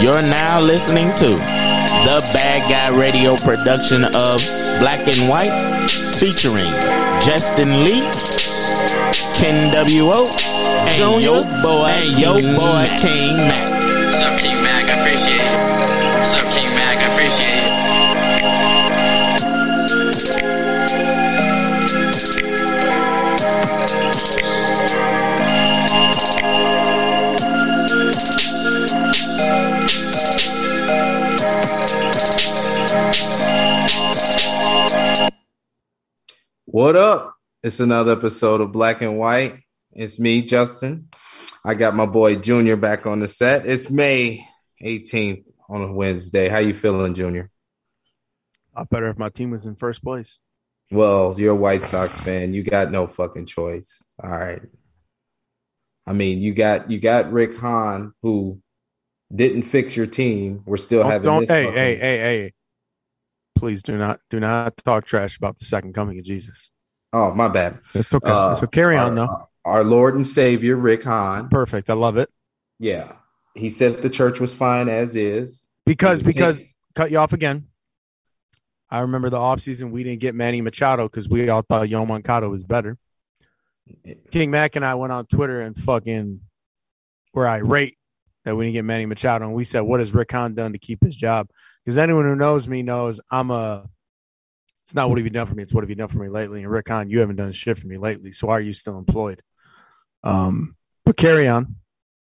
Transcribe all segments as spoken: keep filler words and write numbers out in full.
You're now listening to the Bad Guy Radio production of Black and White, featuring Justin Lee, Ken W O, and Junior, yo boy, and yo boy King Mac. What's up, King Mac? I appreciate it. What's up, King Mac? I appreciate it. What up? It's another episode of Black and White. It's me, Justin. I got my boy Junior back on the set. It's May eighteenth on a Wednesday. How you feeling, Junior? A lot better if my team was in first place. Well, you're a White Sox fan. You got no fucking choice. All right. I mean, you got you got Rick Hahn, who didn't fix your team. We're still don't, having don't this. Hey, fucking... hey, hey, hey. Please do not do not talk trash about the second coming of Jesus. Oh, my bad. It's okay. Uh, so carry on, our, though. Our Lord and Savior, Rick Hahn. Perfect. I love it. Yeah. He said the church was fine as is. Because, because, taking... cut you off again. I remember the offseason, we didn't get Manny Machado because we all thought Yoan Moncada was better. King Mac and I went on Twitter and fucking were irate that we didn't get Manny Machado. And we said, what has Rick Hahn done to keep his job? Because anyone who knows me knows I'm a – it's not what have you done for me. It's what have you done for me lately. And Rick Hahn, you haven't done shit for me lately. So why are you still employed? Um, but carry on.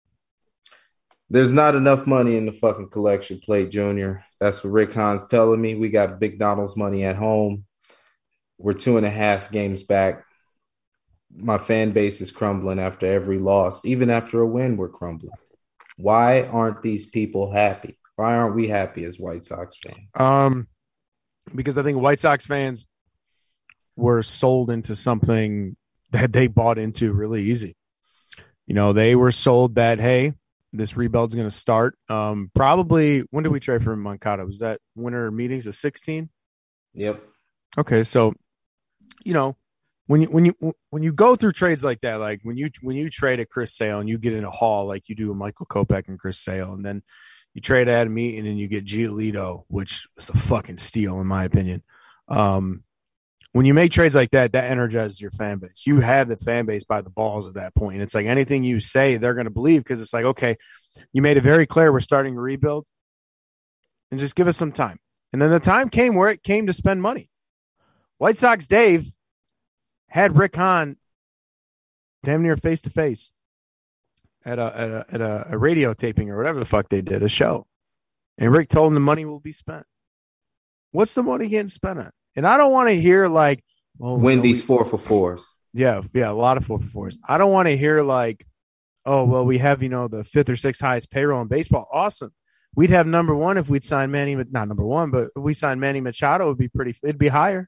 There's not enough money in the fucking collection plate, Junior. That's what Rick Hahn's telling me. We got McDonald's money at home. We're two and a half games back. My fan base is crumbling after every loss. Even after a win, we're crumbling. Why aren't these people happy? Why aren't we happy as White Sox fans? Um, because I think White Sox fans were sold into something that they bought into really easy. You know, they were sold that, hey, this rebuild's going to start. Um, probably, when did we trade for Moncada? Was that winter meetings of sixteen? Yep. Okay, so, you know, when you when you when you go through trades like that, like when you when you trade a Chris Sale and you get in a haul like you do a Michael Kopech and Chris Sale, and then you trade Adam Eaton and you get Giolito, which is a fucking steal in my opinion. Um, when you make trades like that, that energizes your fan base. You have the fan base by the balls at that point. And it's like anything you say, they're going to believe because it's like, okay, you made it very clear we're starting to rebuild and just give us some time. And then the time came where it came to spend money. White Sox Dave had Rick Hahn damn near face-to-face at a at a, at a, a radio taping or whatever the fuck they did, a show. And Rick told him the money will be spent. What's the money getting spent on? And I don't want to hear like, oh, Wendy's no, we, four for fours. Yeah, yeah, a lot of four for fours. I don't want to hear like, oh, well, we have, you know, the fifth or sixth highest payroll in baseball. Awesome. We'd have number one if we'd sign Manny, not number one, but if we signed Manny Machado, it would be pretty, it'd be higher.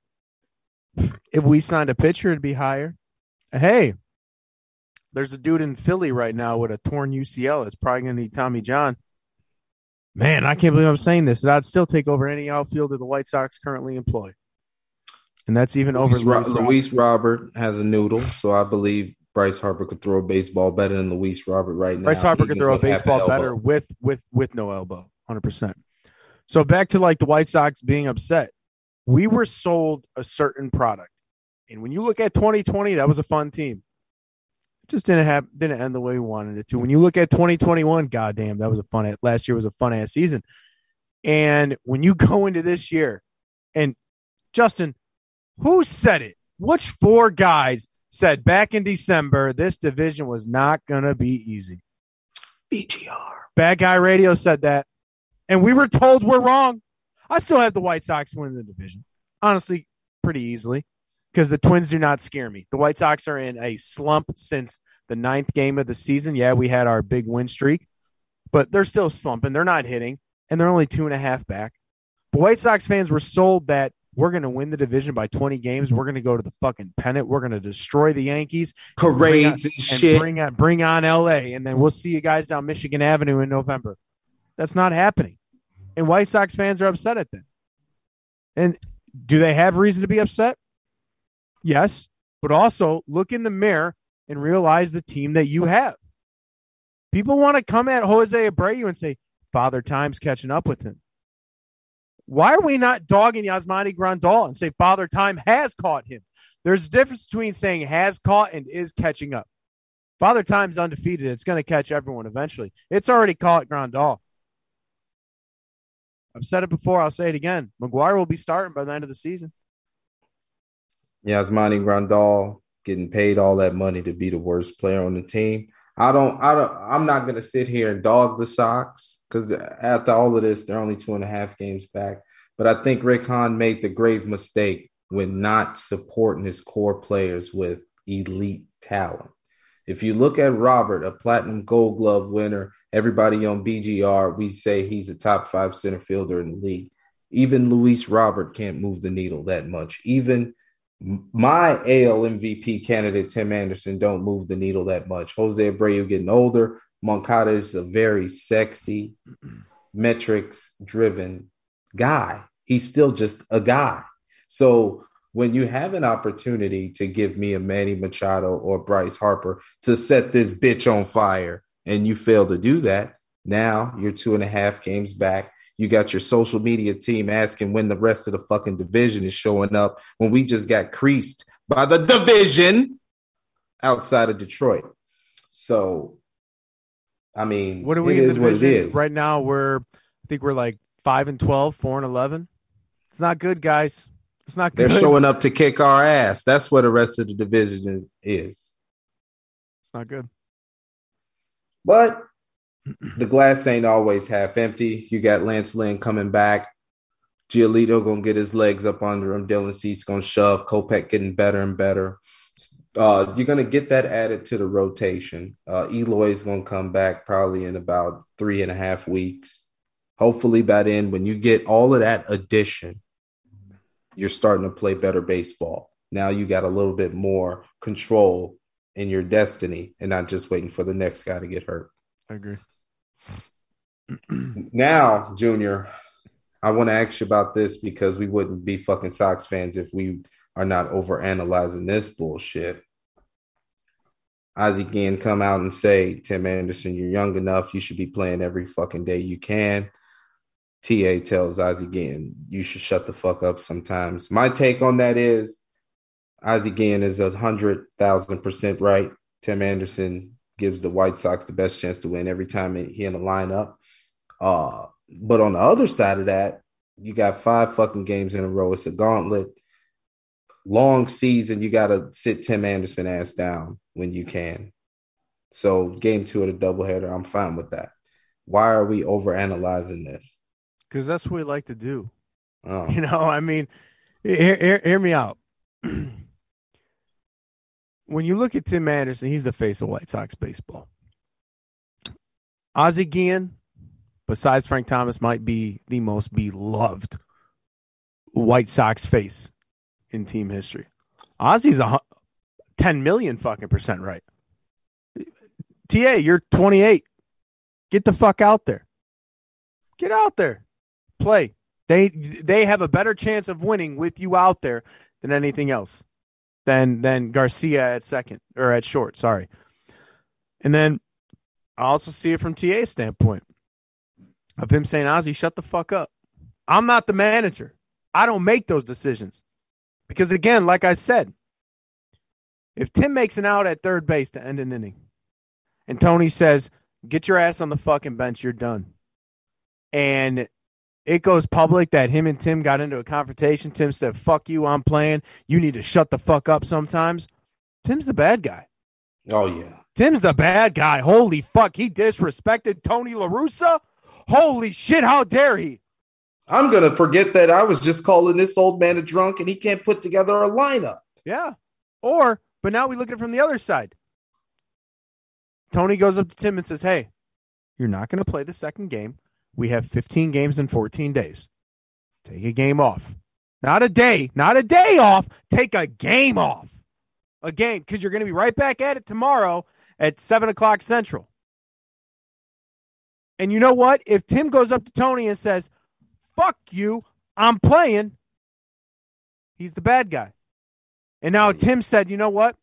If we signed a pitcher, it'd be higher. Hey, there's a dude in Philly right now with a torn U C L. It's probably going to need Tommy John. Man, I can't believe I'm saying this. I'd still take over any outfielder the White Sox currently employ. And that's even Luis over Ro- Luis Luis Robert has a noodle, so I believe Bryce Harper could throw a baseball better than Luis Robert right now. Bryce Harper could throw a baseball better with with with no elbow, one hundred percent. So back to like the White Sox being upset. We were sold a certain product. And when you look at twenty twenty, that was a fun team. It just didn't have didn't end the way we wanted it to. When you look at twenty twenty-one, goddamn, that was a fun last year was a fun ass season. And when you go into this year, and Justin, who said it? Which four guys said back in December this division was not going to be easy? B G R. Bad Guy Radio said that. And we were told we're wrong. I still have the White Sox winning the division. Honestly, pretty easily. Because the Twins do not scare me. The White Sox are in a slump since the ninth game of the season. Yeah, we had our big win streak. But they're still slumping. They're not hitting. And they're only two and a half back. The White Sox fans were sold that we're going to win the division by twenty games. We're going to go to the fucking pennant. We're going to destroy the Yankees. Parades and, and shit. Bring on, bring on L A. And then we'll see you guys down Michigan Avenue in November. That's not happening. And White Sox fans are upset at that. And do they have reason to be upset? Yes. But also look in the mirror and realize the team that you have. People want to come at Jose Abreu and say, Father Time's catching up with him. Why are we not dogging Yasmani Grandal and say Father Time has caught him? There's a difference between saying has caught and is catching up. Father Time's undefeated. It's going to catch everyone eventually. It's already caught Grandal. I've said it before. I'll say it again. McGuire will be starting by the end of the season. Yasmani Grandal getting paid all that money to be the worst player on the team. I don't, I don't, I'm not going to sit here and dog the Sox because after all of this, they're only two and a half games back. But I think Rick Hahn made the grave mistake when not supporting his core players with elite talent. If you look at Robert, a platinum gold glove winner, everybody on B G R, we say he's a top five center fielder in the league. Even Luis Robert can't move the needle that much. Even my A L M V P candidate, Tim Anderson, don't move the needle that much. Jose Abreu getting older. Moncada is a very sexy, metrics-driven guy. He's still just a guy. So when you have an opportunity to give me a Manny Machado or Bryce Harper to set this bitch on fire and you fail to do that, now you're two and a half games back. You got your social media team asking when the rest of the fucking division is showing up when we just got creased by the division outside of Detroit. So, I mean, what are we it in is the what division? it is. Right now, we're, I think we're like five and twelve, four and eleven. It's not good, guys. It's not good. They're showing up to kick our ass. That's what the rest of the division is. is. It's not good. But the glass ain't always half empty. You got Lance Lynn coming back. Giolito going to get his legs up under him. Dylan Cease going to shove. Kopech getting better and better. Uh, you're going to get that added to the rotation. Uh, Eloy's going to come back probably in about three and a half weeks. Hopefully by then, when you get all of that addition, you're starting to play better baseball. Now you got a little bit more control in your destiny and not just waiting for the next guy to get hurt. I agree. Now, Junior, I want to ask you about this because we wouldn't be fucking Sox fans if we are not overanalyzing this bullshit. Ozzie Guillen come out and say, Tim Anderson, you're young enough. You should be playing every fucking day you can. T A tells Ozzie Guillen, you should shut the fuck up sometimes. My take on that is Ozzie Guillen is one hundred thousand percent right. Tim Anderson gives the White Sox the best chance to win every time he in the lineup. Uh, but on the other side of that, you got five fucking games in a row. It's a gauntlet. Long season, you got to sit Tim Anderson ass down when you can. So game two of the doubleheader, I'm fine with that. Why are we overanalyzing this? Because that's what we like to do. Oh. You know, I mean, hear, hear, hear me out. When you look at Tim Anderson, he's the face of White Sox baseball. Ozzie Guillen, besides Frank Thomas, might be the most beloved White Sox face in team history. Ozzie's a ten million fucking percent right. T A, you're twenty-eight. Get the fuck out there. Get out there. Play. They they have a better chance of winning with you out there than anything else. Than than Garcia at second or at short, sorry. And then I also see it from T A's standpoint of him saying, Ozzie, shut the fuck up. I'm not the manager. I don't make those decisions. Because again, like I said, if Tim makes an out at third base to end an inning and Tony says, get your ass on the fucking bench, you're done. And it goes public that him and Tim got into a confrontation. Tim said, fuck you, I'm playing. You need to shut the fuck up sometimes. Tim's the bad guy. Oh, yeah. Tim's the bad guy. Holy fuck. He disrespected Tony La Russa. Holy shit, how dare he? I'm going to forget that I was just calling this old man a drunk and he can't put together a lineup. Yeah. Or, but now we look at it from the other side. Tony goes up to Tim and says, hey, you're not going to play the second game. We have fifteen games in fourteen days. Take a game off. Not a day. Not a day off. Take a game off. A game, because you're going to be right back at it tomorrow at seven o'clock Central. And you know what? If Tim goes up to Tony and says, fuck you, I'm playing, he's the bad guy. And now Tim said, you know what?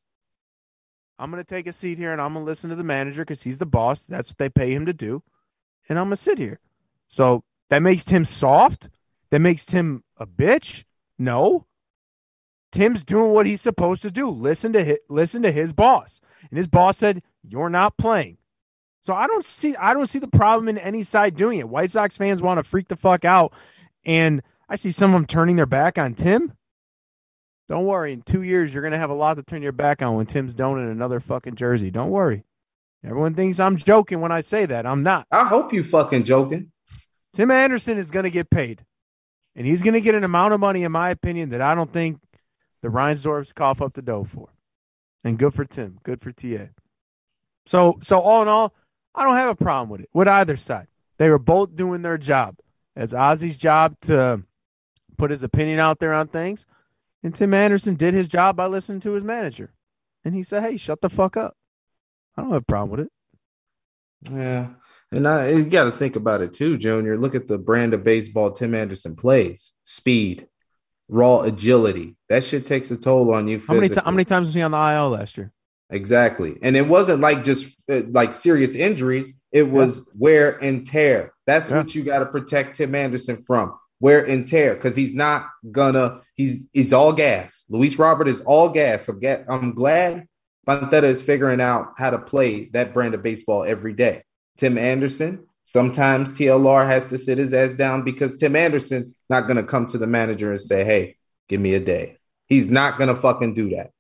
I'm going to take a seat here and I'm going to listen to the manager because he's the boss. That's what they pay him to do. and I'm gonna sit here. So that makes Tim soft. That makes Tim a bitch. No, Tim's doing what he's supposed to do. Listen to his, listen to his boss, and his boss said you're not playing. So I don't see I don't see the problem in any side doing it. White Sox fans want to freak the fuck out, and I see some of them turning their back on Tim. Don't worry. In two years, you're going to have a lot to turn your back on when Tim's donning another fucking jersey. Don't worry. Everyone thinks I'm joking when I say that. I'm not. I hope you fucking joking. Tim Anderson is going to get paid. And he's going to get an amount of money, in my opinion, that I don't think the Reinsdorfs cough up the dough for. And good for Tim. Good for T A. So, so all in all, I don't have a problem with it, with either side. They were both doing their job. It's Ozzy's job to put his opinion out there on things. And Tim Anderson did his job by listening to his manager. And he said, hey, shut the fuck up. I don't have a problem with it. Yeah. And I, you got to think about it too, Junior. Look at the brand of baseball Tim Anderson plays. Speed, raw agility. That shit takes a toll on you physically. How many, t- how many times was he on the I L last year? Exactly. And it wasn't like just uh, like serious injuries. It was yeah. wear and tear. That's yeah. what you got to protect Tim Anderson from. Wear and tear, because he's not gonna. He's he's all gas. Luis Robert is all gas. So get, I'm glad Pantera is figuring out how to play that brand of baseball every day. Tim Anderson, sometimes T L R has to sit his ass down because Tim Anderson's not gonna come to the manager and say, "Hey, give me a day." He's not gonna fucking do that.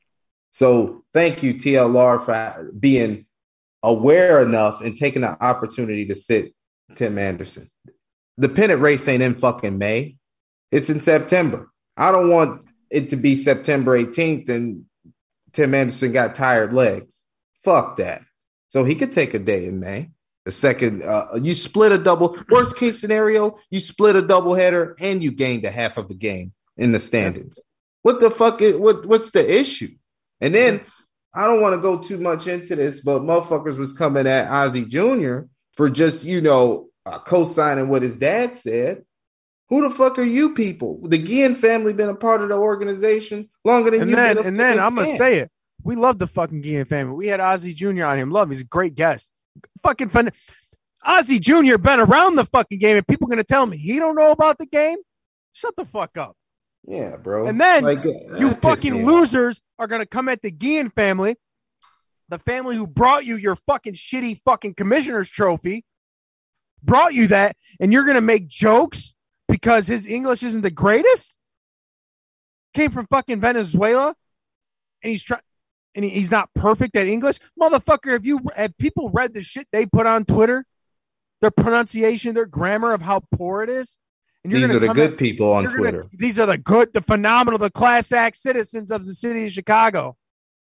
So thank you, T L R, for being aware enough and taking the opportunity to sit Tim Anderson. The pennant race ain't in fucking May. It's in September. I don't want it to be September eighteenth and Tim Anderson got tired legs. Fuck that. So he could take a day in May. The second, uh, you split a double. Worst case scenario, you split a doubleheader and you gained a half of the game in the standings. What the fuck is, what, what's the issue? And then I don't want to go too much into this, but motherfuckers was coming at Ozzie Junior for just, you know, Uh, co-signing what his dad said. Who the fuck are you people? The Guillen family been a part of the organization longer than and you've then, been a And then I'm fan. going to say it. We love the fucking Guillen family. We had Ozzie Junior on him. Love him. He's a great guest. Fucking fun. Ozzie Junior been around the fucking game, and people going to tell me he don't know about the game? Shut the fuck up. Yeah, bro. And then like, you fucking losers are going to come at the Guillen family, the family who brought you your fucking shitty fucking commissioner's trophy, brought you that, and you're going to make jokes because his English isn't the greatest? Came from fucking Venezuela, and he's trying, and he, he's not perfect at English. Motherfucker, have you have people read the shit they put on Twitter? Their pronunciation, their grammar of how poor it is? And you're these are the good at, people on Twitter. Gonna, these are the good, the phenomenal, the class act citizens of the city of Chicago.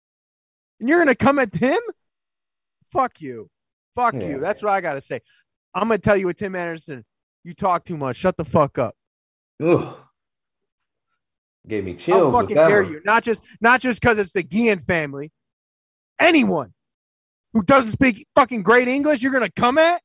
And you're going to come at him? Fuck you. Fuck yeah. you. That's what I got to say. I'm going to tell you with Tim Anderson, you talk too much. Shut the fuck up. Ugh. Gave me chills. How fucking dare you? Not just not just because it's the Guillen family. Anyone who doesn't speak fucking great English, you're going to come at?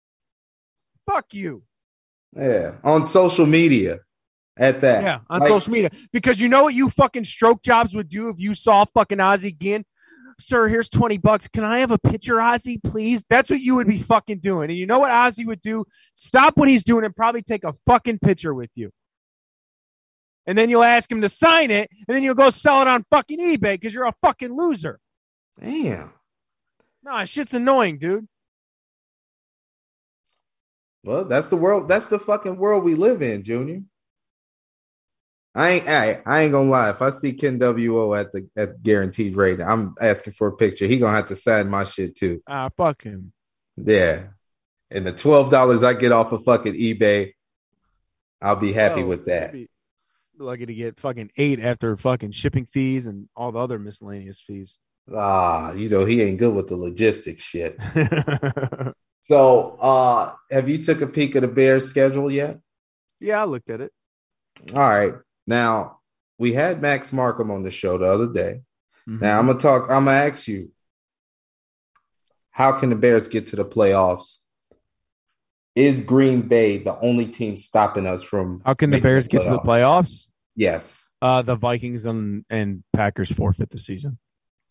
Fuck you. Yeah. On social media at that. Yeah, on like, social media. Because you know what you fucking stroke jobs would do if you saw fucking Ozzie Guillen? Sir, here's twenty bucks. Can I have a picture, Ozzie, please? That's what you would be fucking doing. And you know what Ozzie would do? Stop what he's doing and probably take a fucking picture with you. And then you'll ask him to sign it, and then you'll go sell it on fucking eBay because you're a fucking loser. Damn. Nah, shit's annoying, dude. Well, that's the world. That's the fucking world we live in, Junior. I ain't I, I ain't gonna lie. If I see Ken W O at the at guaranteed rate, I'm asking for a picture. He gonna have to sign my shit too. Ah, fuck him. Yeah. And the twelve dollars I get off of fucking eBay, I'll be happy oh, with that. Be lucky to get fucking eight after fucking shipping fees and all the other miscellaneous fees. Ah, you know, he ain't good with the logistics shit. So uh have you took a peek at the Bears schedule yet? Yeah, I looked at it. All right. Now, we had Max Markham on the show the other day. Mm-hmm. Now, I'm going to talk, I'm going to ask you, how can the Bears get to the playoffs? Is Green Bay the only team stopping us from How can the Bears the get to the playoffs? Yes. Uh, the Vikings and, and Packers forfeit the season.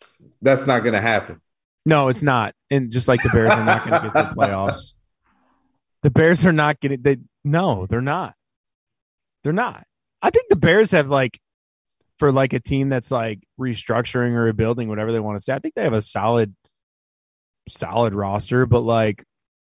That's not going to happen. No, it's not. And just like the Bears are not going to get to the playoffs. The Bears are not getting they no, they're not. They're not. I think the Bears have like for like a team that's like restructuring or rebuilding, whatever they want to say. I think they have a solid, solid roster, but like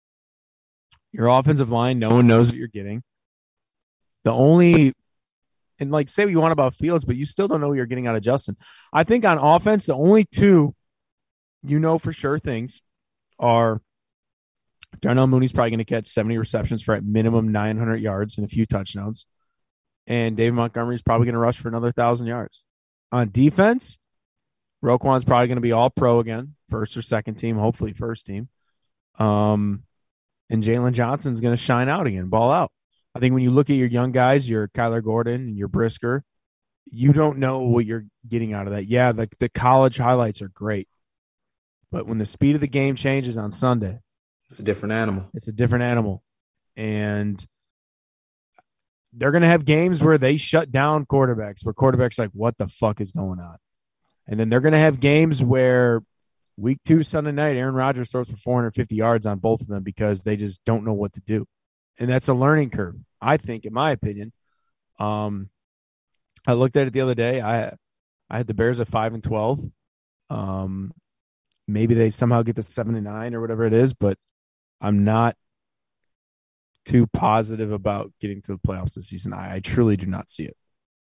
your offensive line, no one knows what you're getting. The only and like say what you want about Fields, but you still don't know what you're getting out of Justin. I think on offense, the only two you know for sure things are Darnell Mooney's probably going to catch seventy receptions for at minimum nine hundred yards and a few touchdowns. And Dave Montgomery's probably going to rush for another one thousand yards. On defense, Roquan's probably going to be all pro again, first or second team, hopefully first team. Um, and Jalen Johnson's going to shine out again, ball out. I think when you look at your young guys, your Kyler Gordon and your Brisker, you don't know what you're getting out of that. Yeah, the, the college highlights are great. But when the speed of the game changes on Sunday, it's a different animal. It's a different animal. And they're going to have games where they shut down quarterbacks, where quarterbacks are like, what the fuck is going on? And then they're going to have games where week two, Sunday night, Aaron Rodgers throws for four hundred fifty yards on both of them because they just don't know what to do. And that's a learning curve, I think, in my opinion. Um, I looked at it the other day. I I had the Bears at five and twelve. Um, maybe they somehow get to seven and nine or whatever it is, but I'm not too positive about getting to the playoffs this season. I, I truly do not see it.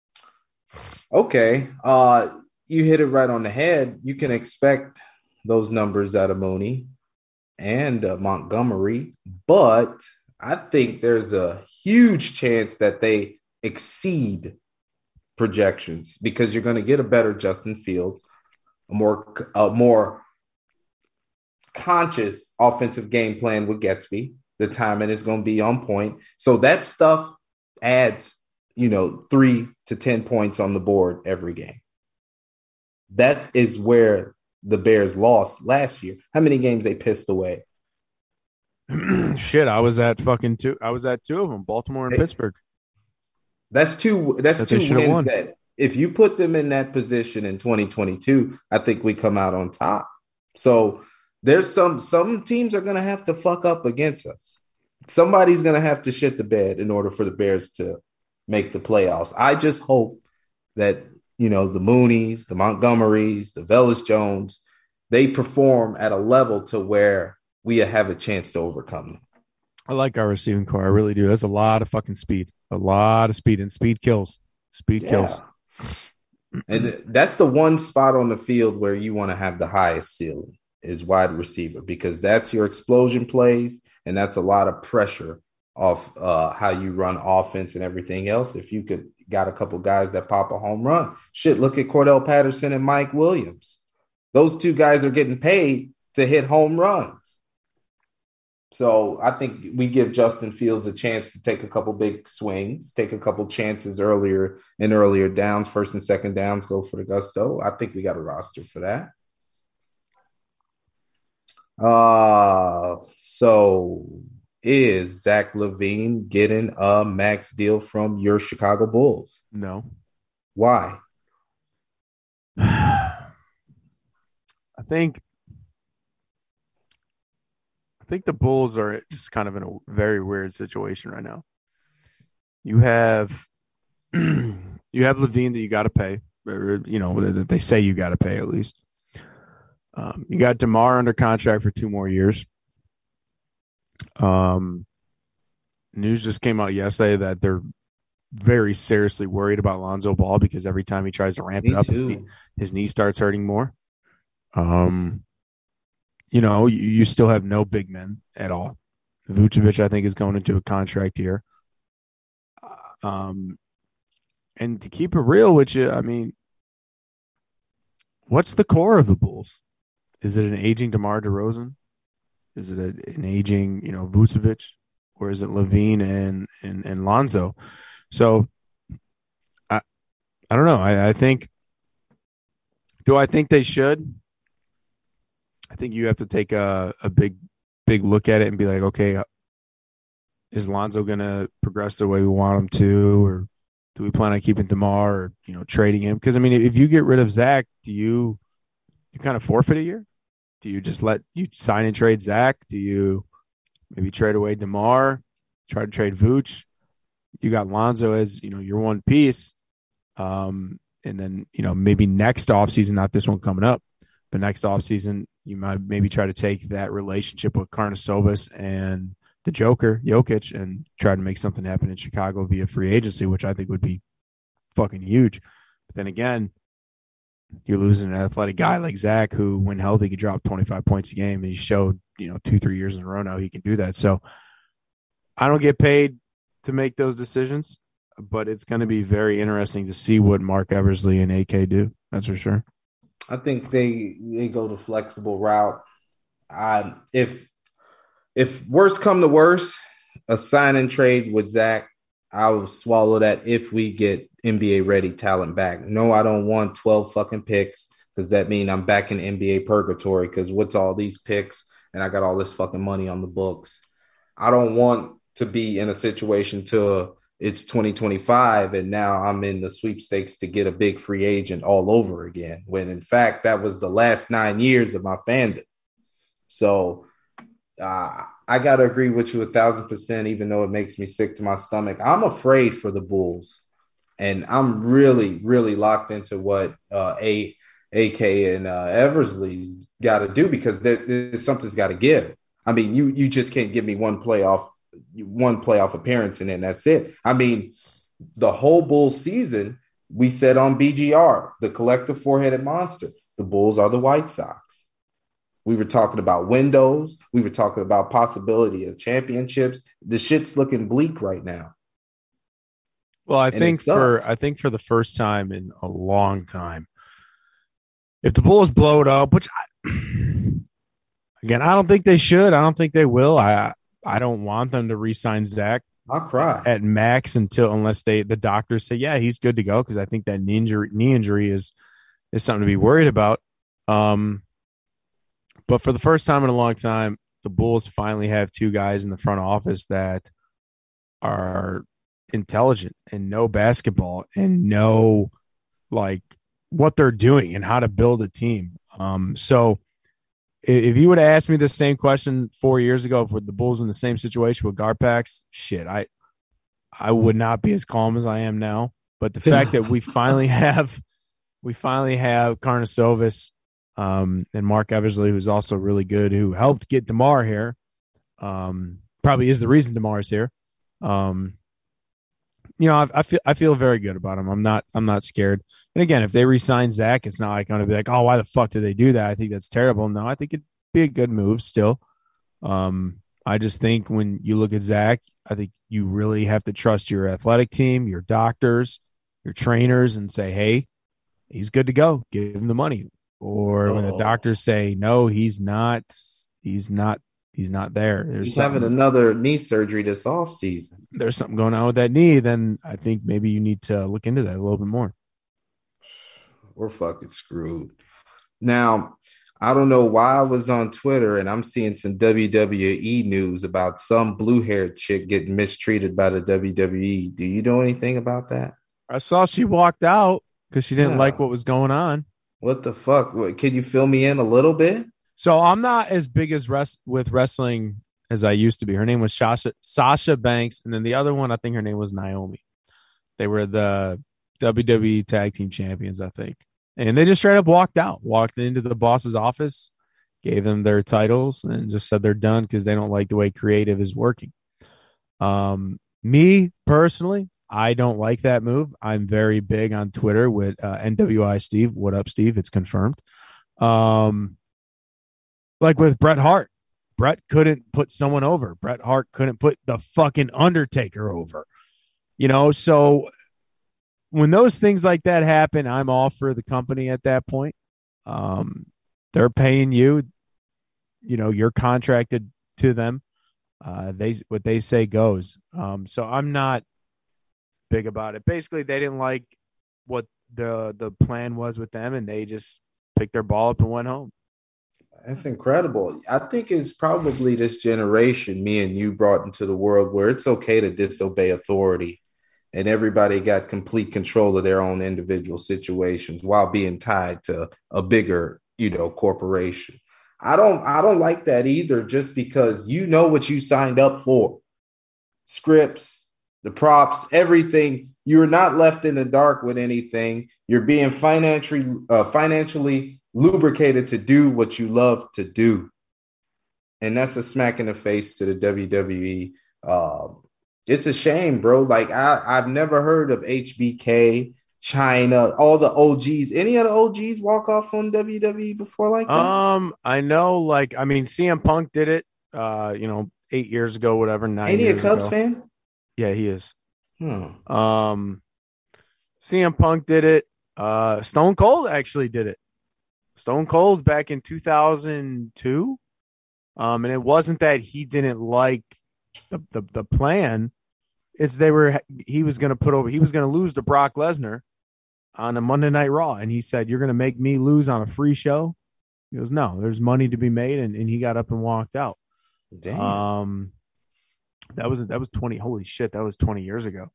Okay. Uh, you hit it right on the head. You can expect those numbers out of Mooney and uh, Montgomery, but I think there's a huge chance that they exceed projections because you're going to get a better Justin Fields, a more, a more conscious offensive game plan with Getsby. The timing is going to be on point. So that stuff adds, you know, three to ten points on the board every game. That is where the Bears lost last year. How many games they pissed away? Shit, I was at fucking two. I was at two of them, Baltimore and hey, Pittsburgh. That's two. That's that two wins. Won. That if you put them in that position in twenty twenty-two, I think we come out on top. So there's some some teams are going to have to fuck up against us. Somebody's going to have to shit the bed in order for the Bears to make the playoffs. I just hope that, you know, the Mooneys, the Montgomerys, the Velus Jones, they perform at a level to where we have a chance to overcome them. I like our receiving core. I really do. There's a lot of fucking speed, a lot of speed, and speed kills. Speed yeah. kills. And that's the one spot on the field where you want to have the highest ceiling is wide receiver, because that's your explosion plays, and that's a lot of pressure off uh, how you run offense and everything else. If you could got a couple guys that pop a home run, shit, look at Cordell Patterson and Mike Williams. Those two guys are getting paid to hit home runs. So I think we give Justin Fields a chance to take a couple big swings, take a couple chances earlier in earlier downs, first and second downs, go for the gusto. I think we got a roster for that. Uh, so is Zach LaVine getting a max deal from your Chicago Bulls? No. Why? I think I think the Bulls are just kind of in a very weird situation right now. You have you have LaVine that you got to pay, or, you know, that they say you got to pay at least. Um, you got DeMar under contract for two more years. Um, news just came out yesterday that they're very seriously worried about Lonzo Ball because every time he tries to ramp Me it up, his knee, his knee starts hurting more. Um, you know, you, you still have no big men at all. Vucevic, I think, is going into a contract here. Um, and to keep it real with you, I mean, what's the core of the Bulls? Is it an aging DeMar DeRozan? Is it a, an aging, you know, Vucevic? Or is it LaVine and, and, and Lonzo? So, I I don't know. I, I think – do I think they should? I think you have to take a, a big, big look at it and be like, okay, is Lonzo going to progress the way we want him to? Or do we plan on keeping DeMar or, you know, trading him? Because, I mean, if you get rid of Zach, do you – you kind of forfeit a year? Do you just let you sign and trade Zach? Do you Maybe trade away DeMar, try to trade Vooch. You got Lonzo as, you know, your one piece. Um, and then, you know, maybe next offseason, not this one coming up, but next offseason, you might maybe try to take that relationship with Karnisovas and the Joker, Jokic, and try to make something happen in Chicago via free agency, which I think would be fucking huge. But then again, you're losing an athletic guy like Zach, who, when healthy, could drop twenty-five points a game. And he showed, you know, two, three years in a row now he can do that. So I don't get paid to make those decisions, but it's going to be very interesting to see what Mark Eversley and A K do. That's for sure. I think they they go the flexible route. I, if if worse come to worse, a sign and trade with Zach, I will swallow that if we get N B A ready talent back. No, I don't want twelve fucking picks, because that means I'm back in N B A purgatory, because what's all these picks and I got all this fucking money on the books. I don't want to be in a situation to it's twenty twenty-five and now I'm in the sweepstakes to get a big free agent all over again, when in fact that was the last nine years of my fandom. So uh, I got to agree with you a thousand percent, even though it makes me sick to my stomach. I'm afraid for the Bulls, and I'm really, really locked into what uh, A. AK and uh, Eversley's got to do, because there, there's something's got to give. I mean, you you just can't give me one playoff one playoff appearance and then that's it. I mean, the whole Bulls season, we said on B G R, the collective four-headed monster, the Bulls are the White Sox. We were talking about windows. We were talking about possibility of championships. The shit's looking bleak right now. Well, I And think it for sucks. I think for the first time in a long time, if the Bulls blow it up, which I, again, I don't think they should. I don't think they will. I I don't want them to re-sign Zach I'll cry. at max until unless they the doctors say, yeah, he's good to go, because I think that knee injury knee injury is is something to be worried about. Um, but for the first time in a long time, the Bulls finally have two guys in the front office that are intelligent and know basketball and know like what they're doing and how to build a team. Um, so if you would have asked me the same question four years ago, if the Bulls were in the same situation with Garpax, shit, I I would not be as calm as I am now. But the fact that we finally have we finally have Karnisovas um, and Mark Eversley, who's also really good, who helped get DeMar here, um, probably is the reason DeMar is here. Um, you know, I, I feel I feel very good about him. I'm not I'm not scared. And again, if they re-sign Zach, it's not like going to be like, oh, why the fuck did they do that? I think that's terrible. No, I think it'd be a good move still. Um, I just think when you look at Zach, I think you really have to trust your athletic team, your doctors, your trainers, and say, hey, he's good to go. Give him the money. Or when the Oh. doctors say, no, he's not, he's not, he's not there. There's He's having something, another knee surgery this offseason. there's something going on with that knee. Then I think maybe you need to look into that a little bit more. We're fucking screwed. Now, I don't know why I was on Twitter and I'm seeing some W W E news about some blue-haired chick getting mistreated by the W W E. Do you know anything about that? I saw she walked out because she didn't Yeah. like what was going on. What the fuck? What, can you fill me in a little bit? So I'm not as big as rest with wrestling as I used to be. Her name was Sasha, Sasha Banks, and then the other one, I think her name was Naomi. They were the W W E Tag Team Champions, I think. And they just straight up walked out, walked into the boss's office, gave them their titles, and just said they're done because they don't like the way creative is working. Um, me, personally, I don't like that move. I'm very big on Twitter with uh, N W I Steve. What up, Steve? It's confirmed. Um, like with Bret Hart. Bret couldn't put someone over. Bret Hart couldn't put the fucking Undertaker over. You know, so when those things like that happen, I'm all for the company at that point. Um, they're paying you. You know, you're contracted to them. Uh, they what they say goes. Um, so I'm not big about it. Basically, they didn't like what the the plan was with them, and they just picked their ball up and went home. That's incredible. I think it's probably this generation me and you brought into the world where it's okay to disobey authority and everybody got complete control of their own individual situations while being tied to a bigger, you know, corporation. I don't I don't like that either, just because you know what you signed up for. Scripts, the props, everything. You're not left in the dark with anything. You're being financially uh, financially lubricated to do what you love to do. And that's a smack in the face to the W W E. Um, it's a shame, bro. Like I, I've never heard of H B K, China, all the O Gs. Any of the O Gs walk off on W W E before like that? Um, I know, like, I mean, C M Punk did it, uh, you know, eight years ago, whatever, nine Ain't he a years Cubs ago. fan? Yeah, he is. Hmm. Um, C M Punk did it. Uh, Stone Cold actually did it. Stone Cold back in two thousand two. Um, and it wasn't that he didn't like the, the, the plan. It's they were he was going to put over he was going to lose to Brock Lesnar on a Monday Night Raw, and he said, "You're going to make me lose on a free show?" He goes, "No, there's money to be made," and, and he got up and walked out. Damn. Um, that was that was twenty. Holy shit, that was twenty years ago.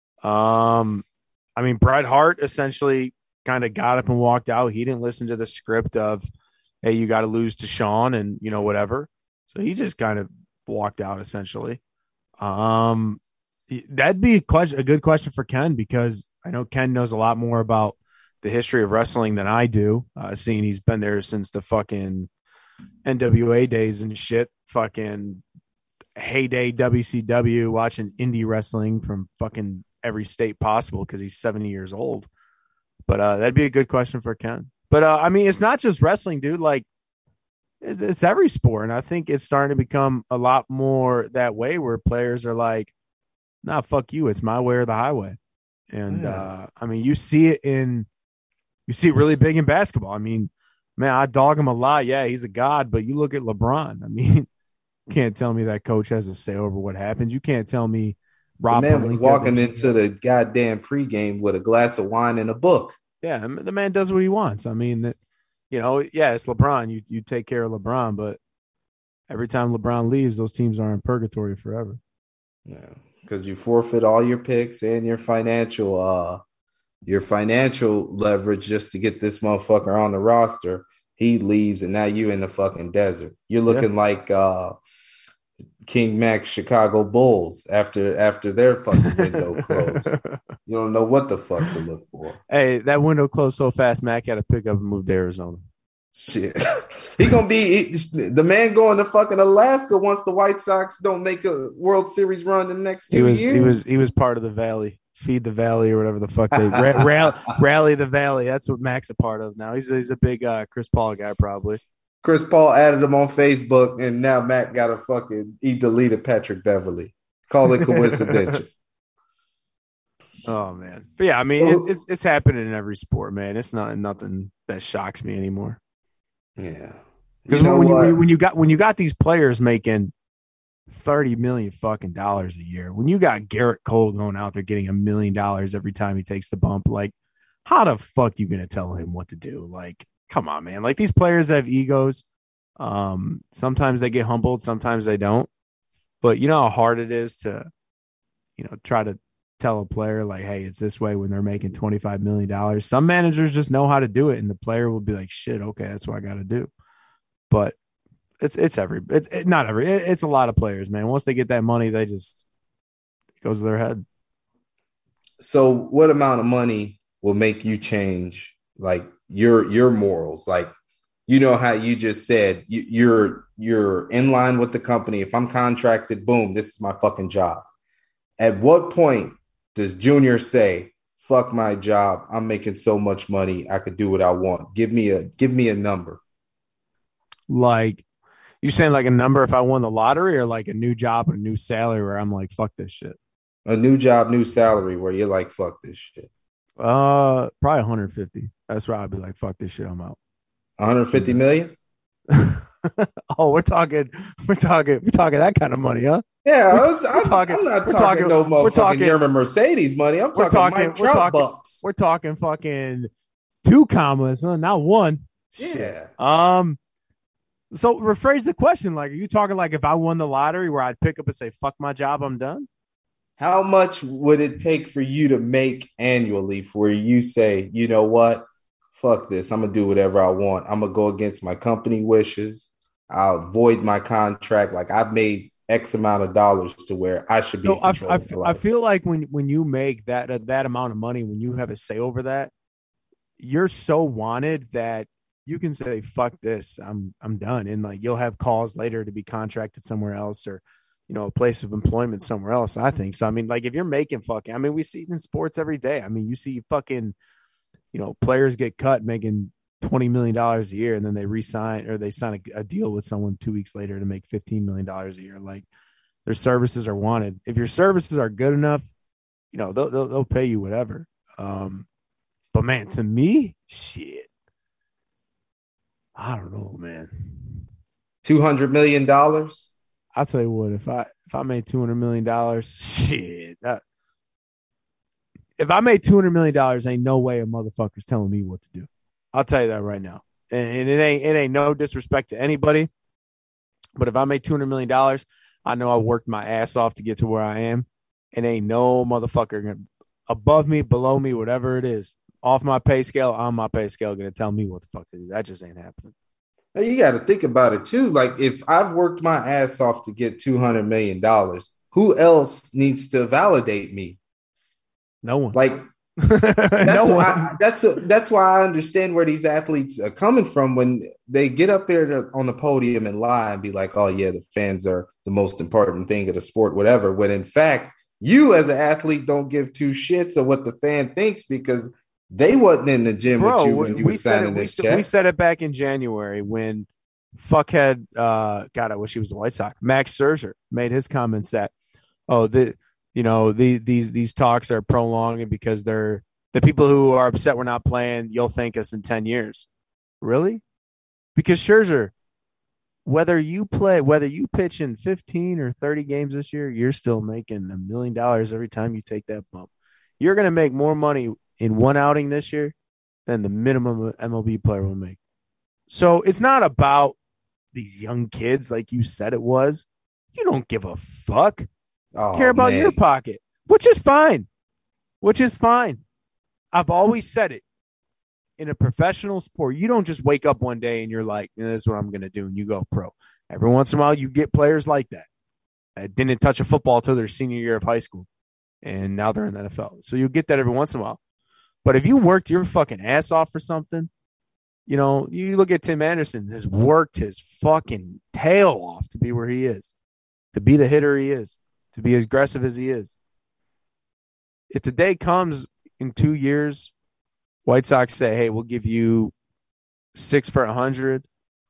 Um, I mean, Bret Hart essentially kind of got up and walked out. He didn't listen to the script of, "Hey, you got to lose to Shawn," and you know whatever. So he just kind of walked out essentially. Um. That'd be a question, a good question for Ken, because I know Ken knows a lot more about the history of wrestling than I do, uh, seeing he's been there since the fucking N W A days and shit, fucking heyday W C W, watching indie wrestling from fucking every state possible because he's seventy years old. But uh, that'd be a good question for Ken. But, uh, I mean, it's not just wrestling, dude. Like, it's, it's every sport, and I think it's starting to become a lot more that way where players are like, nah, fuck you. It's my way or the highway. And, yeah. uh, I mean, you see it in, you see it really big in basketball. I mean, man, I dog him a lot. Yeah, he's a god, but you look at LeBron. I mean, you can't tell me that coach has a say over what happens. You can't tell me Rob the man was Pelinka walking into the goddamn pregame with a glass of wine and a book. Yeah, the man does what he wants. I mean, that, you know, yeah, it's LeBron. You, you take care of LeBron, but every time LeBron leaves, those teams are in purgatory forever. Yeah. Because you forfeit all your picks and your financial uh your financial leverage just to get this motherfucker on the roster. He leaves and now you in the fucking desert. You're looking yeah. like uh King Mac's Chicago Bulls after after their fucking window closed. You don't know what the fuck to look for. Hey, that window closed so fast, Mac had to pick up and move to Arizona. Shit. He gonna be he, the man going to fucking Alaska once the White Sox don't make a World Series run in the next two he was, years. He was he was part of the Valley, feed the Valley or whatever the fuck they ra- ra- rally the Valley. That's what Mac's a part of now. He's he's a big uh, Chris Paul guy probably. Chris Paul added him on Facebook, and now Mac got a fucking he deleted Patrick Beverly. Call it coincidental. Oh man, but yeah, I mean so, it, it's it's happening in every sport, man. It's not nothing that shocks me anymore. Yeah, because when, when you when you got when you got these players making thirty million fucking dollars a year, when you got Garrett Cole going out there getting a million dollars every time he takes the bump, like how the fuck you gonna tell him what to do? Like, come on, man. Like these players have egos. Um, sometimes they get humbled, sometimes they don't. But you know how hard it is to, you know, try to tell a player like, hey, it's this way when they're making twenty-five million dollars. Some managers just know how to do it, and the player will be like, shit, okay, that's what I got to do. But it's it's every it, it, not every it, it's a lot of players, man. Once they get that money, they just it goes to their head. So what amount of money will make you change like your your morals? Like, you know how you just said you, you're you're in line with the company. If I'm contracted, boom, this is my fucking job. At what point does Junior say, fuck my job, I'm making so much money, I could do what I want? Give me a give me a number. Like, you saying like a number if I won the lottery, or like a new job and a new salary where I'm like, fuck this shit? A new job, new salary where you're like, fuck this shit. Uh, probably one hundred fifty. That's where I'd be like, fuck this shit, I'm out. one hundred fifty million? Oh, we're talking, we're talking, we're talking that kind of money, huh? Yeah, we're, I'm, we're talking, I'm not talking, talking no motherfucking talking, German Mercedes money. I'm talking, talking Mike Trout talking, bucks. We're talking fucking two commas, huh? Not one. Yeah. Shit. Um. So rephrase the question. Like, are you talking like if I won the lottery where I'd pick up and say, fuck my job, I'm done? How much would it take for you to make annually for you say, you know what? fuck this. I'm gonna do whatever I want. I'm gonna go against my company wishes. I'll void my contract. Like I've made X amount of dollars to where I should be. No, in I, control I, of my I life. feel like when when you make that uh, that amount of money, when you have a say over that, you're so wanted that you can say fuck this, I'm I'm done, and like you'll have calls later to be contracted somewhere else or you know a place of employment somewhere else. I think so. I mean, like if you're making fucking, I mean, we see it in sports every day. I mean, you see fucking, you know, players get cut making twenty million dollars a year, and then they re-sign or they sign a, a deal with someone two weeks later to make fifteen million dollars a year. Like their services are wanted. If your services are good enough, you know they'll they'll, they'll pay you whatever. Um, but man, to me, shit. I don't know, man. Two hundred million dollars. I'll tell you what. If I if I made two hundred million dollars, shit. That, if I made two hundred million dollars, ain't no way a motherfucker's telling me what to do. I'll tell you that right now. And, and it ain't it ain't no disrespect to anybody, but if I made two hundred million dollars, I know I worked my ass off to get to where I am, and ain't no motherfucker gonna, above me, below me, whatever it is, off my pay scale, on my pay scale, going to tell me what the fuck to do. That just ain't happening. Now, you got to think about it too. Like if I've worked my ass off to get two hundred million dollars, who else needs to validate me? No one. Like that's no what one. I, that's a, that's why I understand where these athletes are coming from when they get up there to, on the podium and lie and be like, "Oh yeah, the fans are the most important thing of the sport," whatever. When in fact, you as an athlete don't give two shits of what the fan thinks because they wasn't in the gym Bro, with you when you were we said signing it, we, this said- check. we said it back in January when fuckhead, uh, God, I wish he was the White Sox. Max Scherzer made his comments that, oh, the you know the, these these talks are prolonging because they're the people who are upset we're not playing. You'll thank us in ten years. Really? Because Scherzer, whether you play, whether you pitch in fifteen or thirty games this year, you're still making a million dollars every time you take that bump. You're going to make more money in one outing this year than the minimum M L B player will make. So it's not about these young kids like you said it was. You don't give a fuck. Oh, Care about man. your pocket, which is fine. Which is fine. I've always said it. In a professional sport, you don't just wake up one day and you're like, this is what I'm going to do, and you go pro. Every once in a while, you get players like that that didn't touch a football until their senior year of high school, and now they're in the N F L. So you get that every once in a while. But if you worked your fucking ass off for something, you know, you look at Tim Anderson, has worked his fucking tail off to be where he is, to be the hitter he is, to be as aggressive as he is. If the day comes in two years, White Sox say, hey, we'll give you six for a hundred,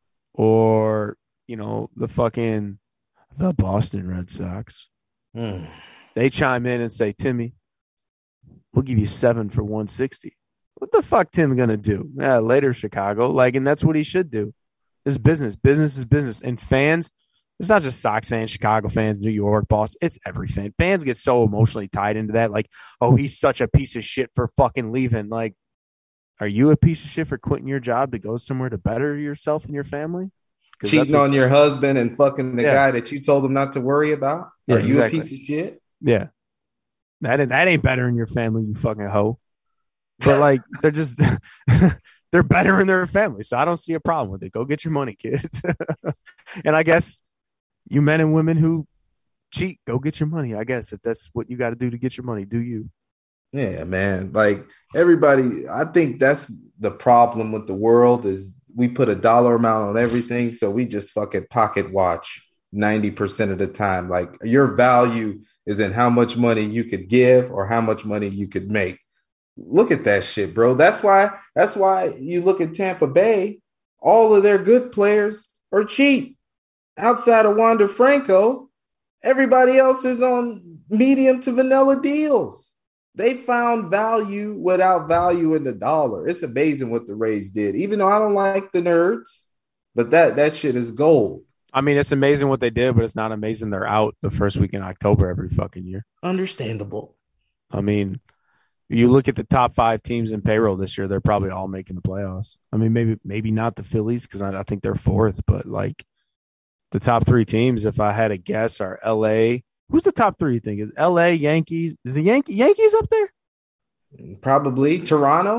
or, you know, the fucking the Boston Red Sox. Mm. They chime in and say, Timmy, we'll give you seven for one sixty. What the fuck Tim gonna do? Yeah, later, Chicago. Like, and that's what he should do. It's business. Business is business. And fans, it's not just Sox fans, Chicago fans, New York, Boston. It's every fan. Fans get so emotionally tied into that. Like, oh, he's such a piece of shit for fucking leaving. Like, are you a piece of shit for quitting your job to go somewhere to better yourself and your family? Cheating on your husband and fucking the Yeah. guy that you told him not to worry about? Yeah, Are you exactly. a piece of shit? Yeah. That ain't, that ain't better in your family, you fucking hoe. But, like, they're just – they're better in their family, so I don't see a problem with it. Go get your money, kid. And I guess you men and women who cheat, go get your money, I guess. If that's what you got to do to get your money, do you. Yeah, man. Like everybody, I think that's the problem with the world is we put a dollar amount on everything, so we just fucking pocket watch ninety percent of the time. Like your value is in how much money you could give or how much money you could make. Look at that shit, bro. That's why that's why you look at Tampa Bay, all of their good players are cheap. Outside of Wander Franco, everybody else is on medium to vanilla deals. They found value without value in the dollar. It's amazing what the Rays did. Even though I don't like the nerds, but that that shit is gold. I mean, it's amazing what they did, but it's not amazing they're out the first week in October every fucking year. Understandable. I mean, you look at the top five teams in payroll this year, they're probably all making the playoffs. I mean, maybe maybe not the Phillies because I, I think they're fourth, but like the top three teams, if I had a guess, are L A. Who's the top three you think? Is L A, Yankees? Is the Yankee Yankees up there? Probably Toronto.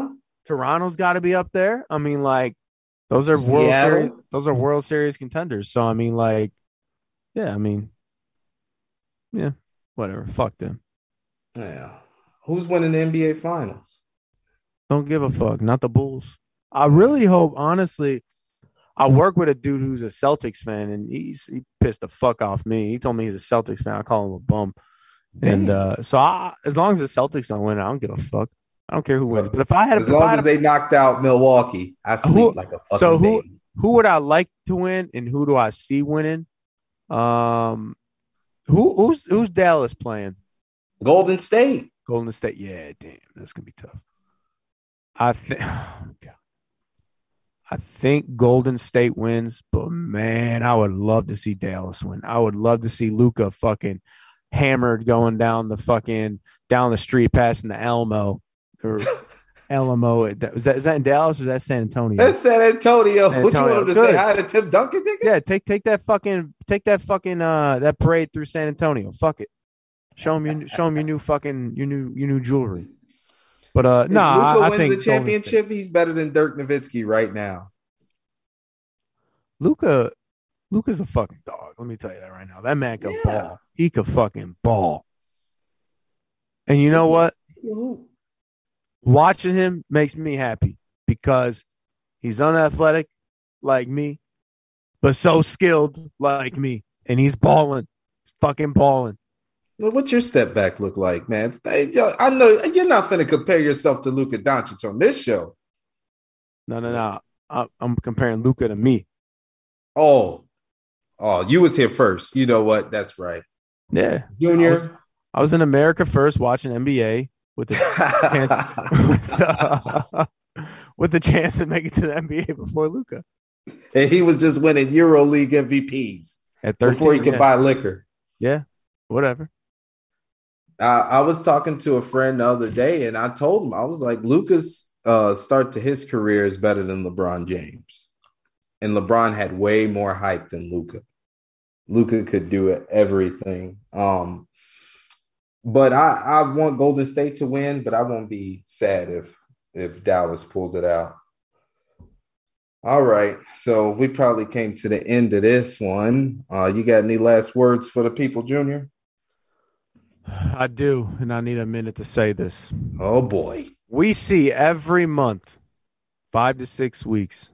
Toronto's got to be up there. I mean, like those are World Seattle? Series. Those are World Series contenders. So I mean, like, yeah, I mean, yeah, whatever. Fuck them. Yeah. Who's winning the N B A Finals? Don't give a fuck. Not the Bulls. I really hope, honestly. I work with a dude who's a Celtics fan, and he's he pissed the fuck off me. He told me he's a Celtics fan. I call him a bum. Damn. And uh, so I, as long as the Celtics don't win, I don't give a fuck. I don't care who wins. But if I had, as if long I had as a, they knocked out Milwaukee, I sleep who, like a fucking so who, baby. Who would I like to win, and who do I see winning? Um, who who's who's Dallas playing? Golden State. Golden State. Yeah, damn, that's gonna be tough. I think. Oh, God. I think Golden State wins, but man, I would love to see Dallas win. I would love to see Luka fucking hammered going down the fucking down the street, passing the Elmo or Alamo. Is that is that in Dallas or is that San Antonio? That's San Antonio. San What you Antonio. want him to Good. say hi to Tim Duncan, nigga? Yeah, take take that fucking take that fucking uh that parade through San Antonio. Fuck it. Show him your show him your new fucking your new your new jewelry. But uh no, nah, Luka I, I wins think the championship. He's better than Dirk Nowitzki right now. Luka, Luka's a fucking dog. Let me tell you that right now. That man can Yeah. ball. He could fucking ball. And you know what? Watching him makes me happy because he's unathletic like me, but so skilled like me. And he's balling. Fucking balling. Well, what's your step back look like, man? I know you're not going to compare yourself to Luka Doncic on this show. No, no, no. I, I'm comparing Luka to me. Oh, oh, you was here first. You know what? That's right. Yeah. Junior. I was, I was in America first watching N B A with the chance with the chance to make it to the N B A before Luka. And he was just winning EuroLeague M V Ps At thirteen, before he could yeah. buy liquor. Yeah, whatever. I, I was talking to a friend the other day, and I told him, I was like, Luka's uh, start to his career is better than LeBron James. And LeBron had way more hype than Luka. Luka could do it, everything. Um, but I, I want Golden State to win, but I won't be sad if if Dallas pulls it out. All right, so we probably came to the end of this one. Uh, you got any last words for the people, Junior? I do, and I need a minute to say this. Oh, boy. We see every month, five to six weeks,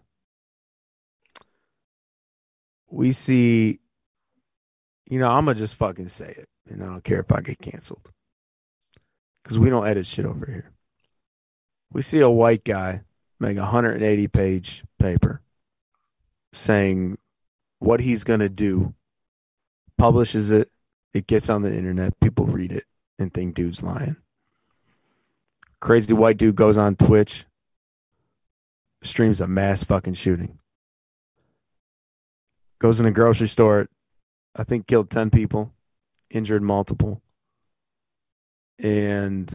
we see, you know, I'm going to just fucking say it, and I don't care if I get canceled because we don't edit shit over here. We see a white guy make a one hundred eighty page paper saying what he's going to do, publishes it, it gets on the internet, people read it and think dude's lying. Crazy white dude goes on Twitch, streams a mass fucking shooting. Goes in a grocery store, I think killed ten people, injured multiple, and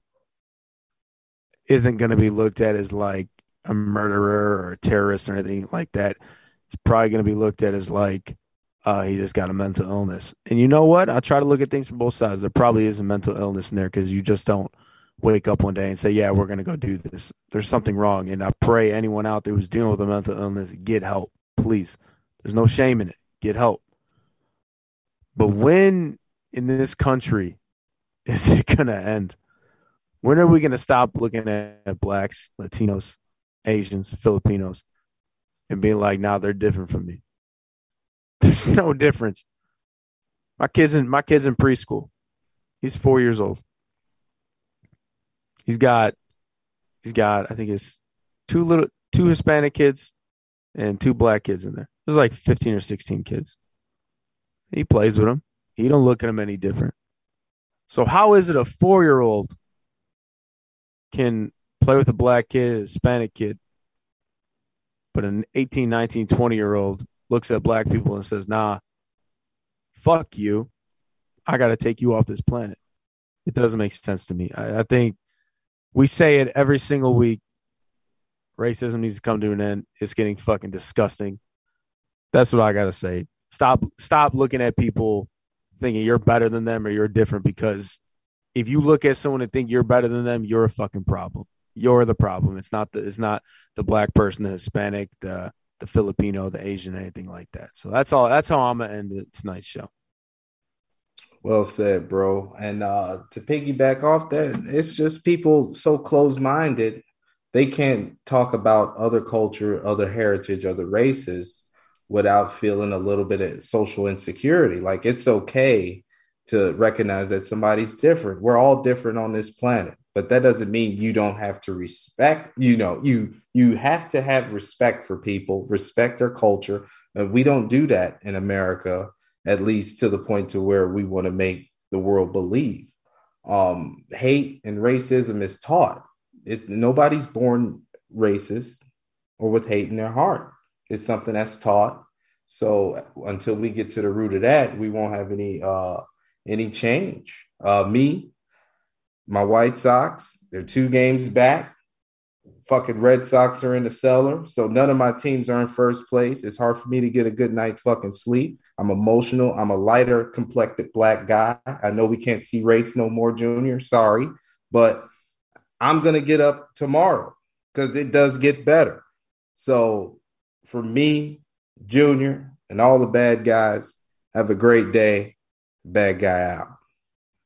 isn't going to be looked at as like a murderer or a terrorist or anything like that. It's probably going to be looked at as like, uh, he just got a mental illness. And you know what? I try to look at things from both sides. There probably is a mental illness in there because you just don't wake up one day and say, yeah, we're going to go do this. There's something wrong. And I pray anyone out there who's dealing with a mental illness, get help, please. There's no shame in it. Get help. But when in this country is it going to end? When are we going to stop looking at blacks, Latinos, Asians, Filipinos, and being like, nah, they're different from me? There's no difference. My kid's in my kid's in preschool. He's four years old. He's got he's got, I think it's two little two Hispanic kids and two black kids in there. There's like fifteen or sixteen kids. He plays with them. He don't look at them any different. So how is it a four-year-old can play with a black kid, a Hispanic kid, but an eighteen, nineteen, twenty-year-old looks at black people and says, nah, fuck you. I got to take you off this planet. It doesn't make sense to me. I, I think we say it every single week. Racism needs to come to an end. It's getting fucking disgusting. That's what I got to say. Stop, stop looking at people thinking you're better than them or you're different, because if you look at someone and think you're better than them, you're a fucking problem. You're the problem. It's not the it's not the black person, the Hispanic, the the Filipino, the Asian, anything like that. So that's all. That's how I'm gonna end tonight's show. Well said, bro. And uh, to piggyback off that, it's just people so close-minded, they can't talk about other culture, other heritage, other races without feeling a little bit of social insecurity. Like it's okay to recognize that somebody's different. We're all different on this planet, but that doesn't mean you don't have to respect, you know, you you have to have respect for people, respect their culture. And we don't do that in America, at least to the point to where we want to make the world believe. Um, hate and racism is taught. It's nobody's born racist or with hate in their heart. It's something that's taught. So until we get to the root of that, we won't have any uh, any change. Uh, me, my White Sox, they're two games back. Fucking Red Sox are in the cellar. So none of my teams are in first place. It's hard for me to get a good night fucking sleep. I'm emotional. I'm a lighter complected black guy. I know we can't see race no more, Junior. Sorry. But I'm going to get up tomorrow because it does get better. So for me, Junior, and all the bad guys, have a great day. Bad guy out.